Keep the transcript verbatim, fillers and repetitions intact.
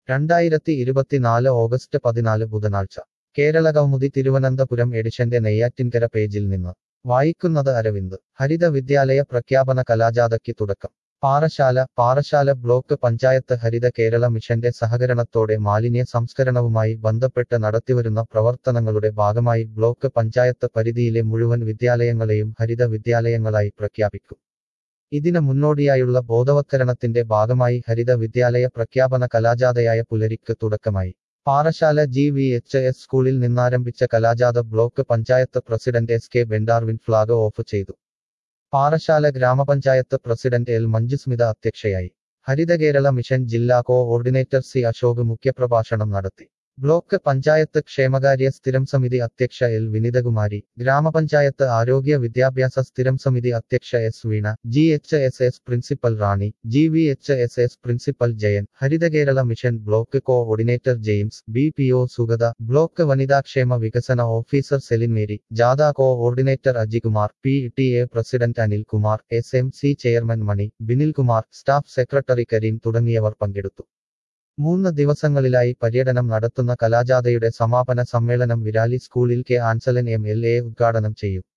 രണ്ടായിരത്തി ഇരുപത്തിനാല് ഓഗസ്റ്റ് പതിനാല് ബുധനാഴ്ച കേരളകൗമുദി തിരുവനന്തപുരം എഡിഷന്റെ നെയ്യാറ്റിൻകര പേജിൽ നിന്ന് വായിക്കുന്നത് അരവിന്ദ്. ഹരിത വിദ്യാലയ പ്രഖ്യാപന കലാജാഥയ്ക്ക് തുടക്കം. പാറശാല പാറശാല ബ്ലോക്ക് പഞ്ചായത്ത് ഹരിത കേരള മിഷന്റെ സഹകരണത്തോടെ മാലിന്യ സംസ്കരണവുമായി ബന്ധപ്പെട്ട് നടത്തിവരുന്ന പ്രവർത്തനങ്ങളുടെ ഭാഗമായി ബ്ലോക്ക് പഞ്ചായത്ത് പരിധിയിലെ മുഴുവൻ വിദ്യാലയങ്ങളെയും ഹരിത വിദ്യാലയങ്ങളായി പ്രഖ്യാപിക്കും. ഇതിന് മുന്നോടിയായുള്ള ബോധവത്കരണത്തിന്റെ ഭാഗമായി ഹരിത വിദ്യാലയ പ്രഖ്യാപന കലാജാഥയായ പുലരിക്ക് തുടക്കമായി. Parassala G V H S സ്കൂളിൽ നിന്നാരംഭിച്ച കലാജാഥ block panchayat president S K Bendarwin flag off ചെയ്തു. പാറശാല ഗ്രാമപഞ്ചായത്ത് പ്രസിഡന്റ് എൽ മഞ്ജുസ്മിത അധ്യക്ഷയായി. ഹരിതകേരള മിഷൻ ജില്ലാ കോഓർഡിനേറ്റർ സി അശോക് മുഖ്യപ്രഭാഷണം നടത്തി. ബ്ലോക്ക് പഞ്ചായത്ത് ക്ഷേമകാര്യ സ്ഥിരം സമിതി അധ്യക്ഷ എൽ വിനിതകുമാരി, ഗ്രാമപഞ്ചായത്ത് ആരോഗ്യ വിദ്യാഭ്യാസ സ്ഥിരം സമിതി അധ്യക്ഷ S Veena, G H S S principal Rani, G V H S S principal Jayan, Harithakerala mission block coordinator James, B P O Sugatha, block വനിതാക്ഷേമ വികസന ഓഫീസർ സെലിൻ മേരി, ജാഥ coordinator Ajikumar, P T A president Anil Kumar, S M C chairman Mani, Binilkumar, staff secretary Kareem തുടങ്ങിയവർ പങ്കെടുത്തു. മൂന്ന് ദിവസങ്ങളിലായി പര്യടനം നടത്തുന്ന കലാജാഥയുടെ സമാപന സമ്മേളനം വിരാലി സ്കൂളിൽ K Ansalan M L A ഉദ്ഘാടനം ചെയ്യും.